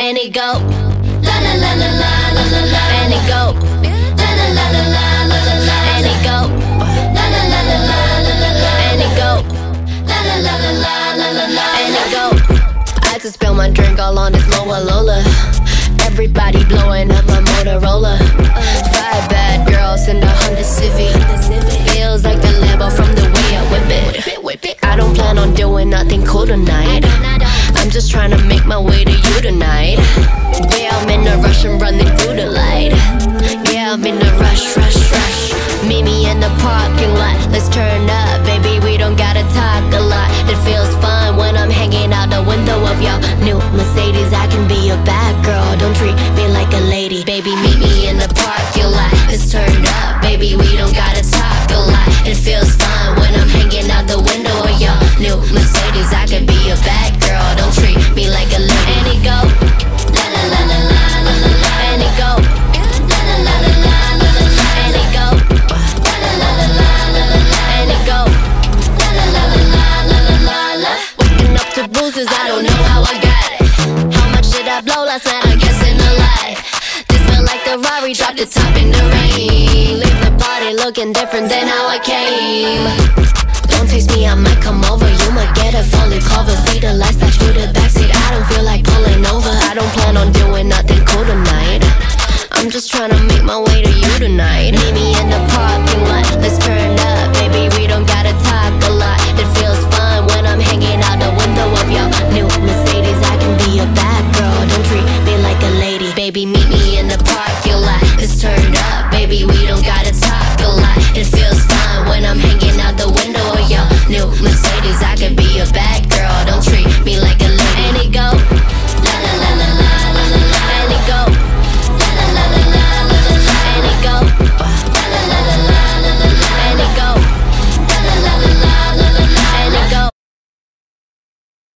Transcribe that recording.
and it go la la la la la la la la, and it go la la la la la la la la, and it go la la la la la la la la, and it go la la la la la la la la, and it go. I just spilled my drink all on this Lola. Everybody blowing up my Motorola. 5 bad girls in the Honda Civic. Feels like the Lambo from the way I whip it. I don't plan on doing nothing cool tonight. I'm just trying to make my way to you tonight. Yeah, I'm in a rush, I'm running through the light. Yeah, I'm in a rush. Meet me in the parking lot. Let's turn up, baby, we don't gotta talk a lot. It feels fun when I'm hanging out the window of your new Mercedes. I can be a bad girl, don't treat me like a lady. Baby, meet me in the parking lot. Let's turn up, baby, we don't gotta talk a lot. It feels fun when I'm hanging out the window of your new Mercedes. I can be a bad girl, don't treat me like a lady. And it go la la la la la la la la, and it go la la la la la la la la, and it go la la la la la la la la, and it go la la la la la la la la. Waking up to bruises, I don't know how I got it. How much did I blow last night? I guess in a lie. This felt like the Rari dropped the top in the rain. Leave the party looking different than how I came. Don't taste me, I might come over. You might get a fully cover. See the lights flash through the backseat. I don't feel like